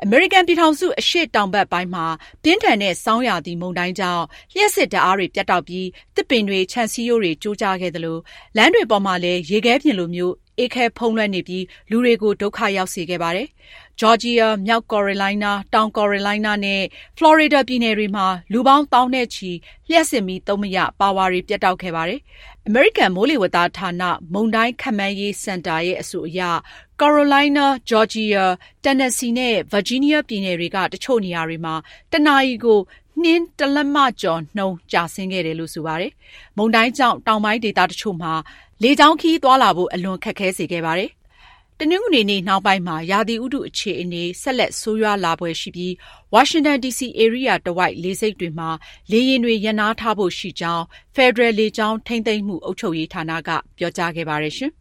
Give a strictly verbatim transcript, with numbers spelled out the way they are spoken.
အမေရိကန်ပြည်ထောင်စုအရှေ့တောင်ဘက်ပိုင်းမှာပြင်းထန်တဲ့ဆောင်းရာသီမုန်တိုင်းကြောင့်လျှပ်စစ်ဓာတ်အားတွေပြတ်တောက်ပြီးသစ်ပင်တွေခြံစည်းရိုးတွေကျိုးကျခဲ့သလိုလမ်းတွေပေါ်မှာလည်းရေခဲပြင်လိုမျိုးအေးခဲဖုံးလွှမ်းနေပြီးလူတွေကိုဒုက္ခရောက်စေခဲ့ပါတယ်။ဂျော်ဂျီယာ၊မြောက်ကယ်ရိုလိုင်းနား၊တောင်ကယ်ရိုလိုင်းနားနဲ့ဖလော်ရီဒါပြည်နယ်တွေမှာလူပေါင်းသောင်းနဲ့ချီလျှပ်စစ်မီးသုံးမရပါဝါတွေပြတ်တောက်ခဲ့ပါတယ်။အမေရိကန်မိုးလေဝသဌာနမုန်တိုင်းခန့်မှန်းရေးစင်တာရဲ့အဆိုအရကယ်ရိုလိုင်းနား၊ဂျော်ဂျီယာ၊တန်နက်ဆီနဲ့ဗာဂျီးနီးယားပြည်နယ်တွေကတချို့နေရာတွေမှာတနာရီကိုနှင်းတလက်မကျော်နှုန်းကျဆင်းခဲ့တယ်လို့ဆိုပါတယ်။မုန်တိုင်းကြောင့်တောင်ပိုင်းဒေသတချို့မှာလေကြောင်းခရီးသွားလာဖို့အလွန်ခက်ခဲစေခဲ့ပါတယ်။တနင်္ဂနွေနေ့နှောင်းပိုင်းမှာရာသီဥတုအခြေအနေဆက်လက်ဆိုးရွားလာဖွယ်ရှိပြီးဝါရှင်တန်ဒီစီဧရိယာတဝိုက်လေဆိပ်တွေမှာလေယာဉ်တွေရပ်နားထားဖို့ရှိကြောင်းဖက်ဒရယ်လေကြောင်းထိန်းသိမ်းမှုအုပ်ချုပ်ရေးဌာနကပြောကြားခဲ့ပါတယ်ရှင်။